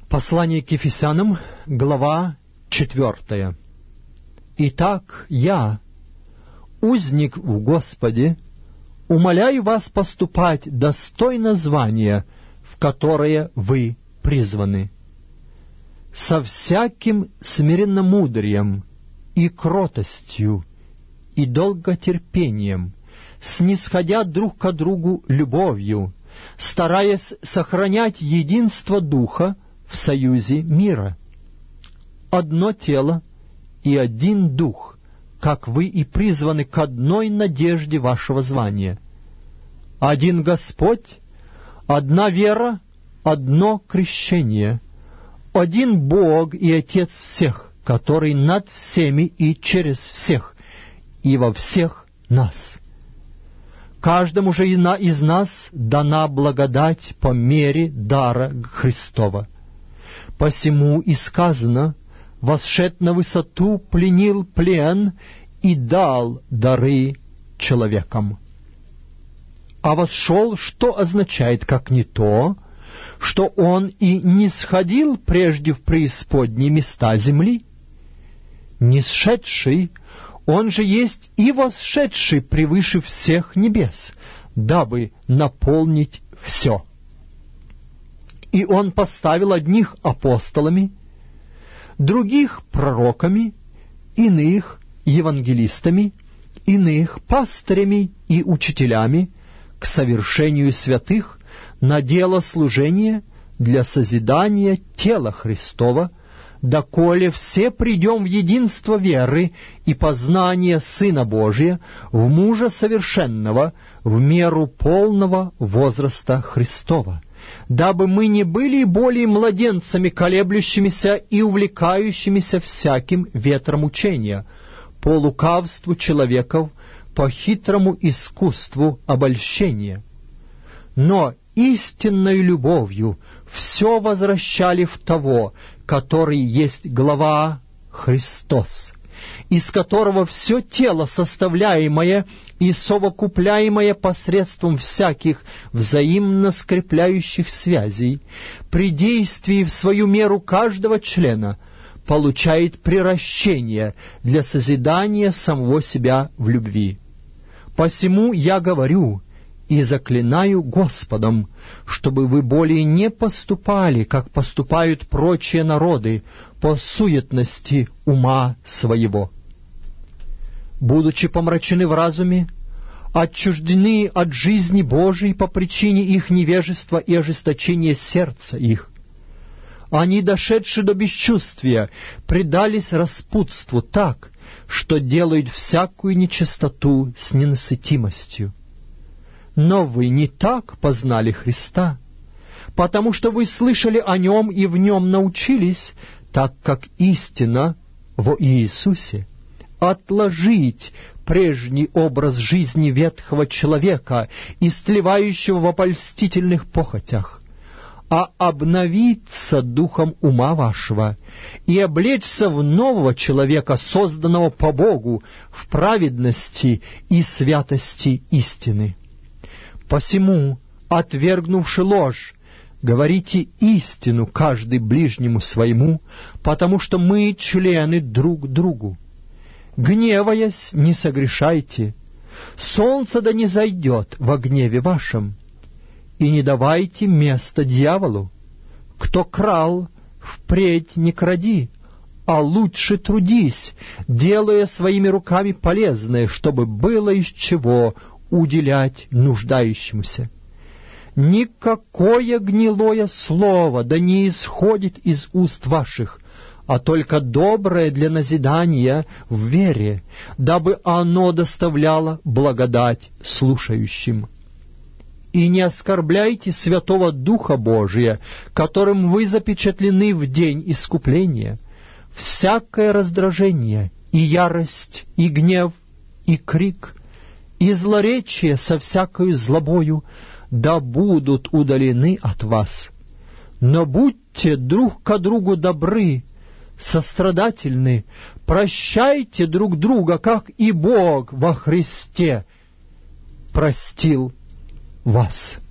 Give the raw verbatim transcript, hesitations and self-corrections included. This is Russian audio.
Послание к Ефесянам, глава четвертая. «Итак, я, узник в Господе, умоляю вас поступать достойно звания, в которое вы призваны, со всяким смиренномудрием и кротостью и долготерпением, снисходя друг к другу любовью, стараясь сохранять единство Духа в союзе мира. Одно тело и один Дух, как вы и призваны к одной надежде вашего звания. Один Господь, одна вера, одно крещение, один Бог и Отец всех, который над всеми и через всех, и во всех нас. Каждому же из нас дана благодать по мере дара Христова. Посему и сказано: «Восшед на высоту, пленил плен и дал дары человекам». А восшел, что означает, как не то, что он и не сходил прежде в преисподние места земли? Нисшедший, он же есть и восшедший превыше всех небес, дабы наполнить все. И он поставил одних апостолами, других пророками, иных евангелистами, иных пастырями и учителями к совершению святых на дело служения для созидания тела Христова, доколе все придем в единство веры и познания Сына Божия, в мужа совершенного, в меру полного возраста Христова, дабы мы не были более младенцами, колеблющимися и увлекающимися всяким ветром учения, по лукавству человеков, по хитрому искусству обольщения. Но истинной любовью все возвращали в того, который есть глава Христос, из которого все тело, составляемое и совокупляемое посредством всяких взаимно скрепляющих связей, при действии в свою меру каждого члена, получает приращение для созидания самого себя в любви. Посему я говорю и заклинаю Господом, чтобы вы более не поступали, как поступают прочие народы, по суетности ума своего. Будучи помрачены в разуме, отчуждены от жизни Божией по причине их невежества и ожесточения сердца их, они, дошедшие до бесчувствия, предались распутству так, что делают всякую нечистоту с ненасытимостью. Но вы не так познали Христа, потому что вы слышали о Нем и в Нем научились, так как истина во Иисусе. Отложить прежний образ жизни ветхого человека, истлевающего в обольстительных похотях, а обновиться духом ума вашего и облечься в нового человека, созданного по Богу в праведности и святости истины. Посему, отвергнувши ложь, говорите истину каждый ближнему своему, потому что мы члены друг другу. Гневаясь, не согрешайте, солнце да не зайдет во гневе вашем, и не давайте места дьяволу. Кто крал, впредь не кради, а лучше трудись, делая своими руками полезное, чтобы было из чего уделять нуждающемуся. Никакое гнилое слово да не исходит из уст ваших, а только доброе для назидания в вере, дабы оно доставляло благодать слушающим. И не оскорбляйте Святого Духа Божия, которым вы запечатлены в день искупления. Всякое раздражение, и ярость, и гнев, и крик, и злоречие со всякою злобою да будут удалены от вас. Но будьте друг ко другу добры, сострадательны, прощайте друг друга, как и Бог во Христе простил вас».